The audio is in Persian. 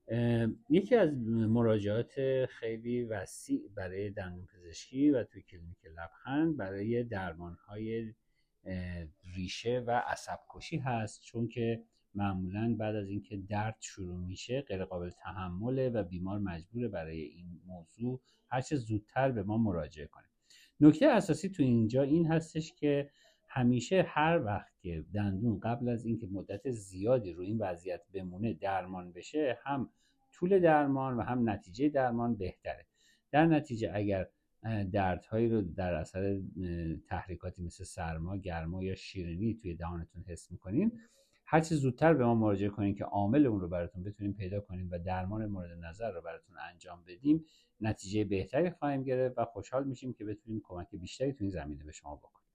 یکی از مراجعات خیلی وسیع برای دندونپزشکی و توی کلینیک لبخند برای درمان‌های ریشه و عصب کشی هست، چون که معمولا بعد از اینکه درد شروع میشه غیر قابل تحمله و بیمار مجبوره برای این موضوع هر چه زودتر به ما مراجعه کنه. نکته اساسی تو اینجا این هستش که همیشه هر وقت که دندون قبل از اینکه مدت زیادی روی این وضعیت بمونه درمان بشه، هم طول درمان و هم نتیجه درمان بهتره. در نتیجه اگر دردهایی رو در اثر تحریکاتی مثل سرما، گرما یا شیرینی توی دهانتون حس میکنین، هر چه زودتر به ما مراجعه کنین که عامل اون رو براتون بتونیم پیدا کنیم و درمان مورد نظر رو براتون انجام بدیم، نتیجه بهتری خواهیم گرفت و خوشحال میشیم که بتونیم کمک بیشتری تو این زمینه به شما بکنیم.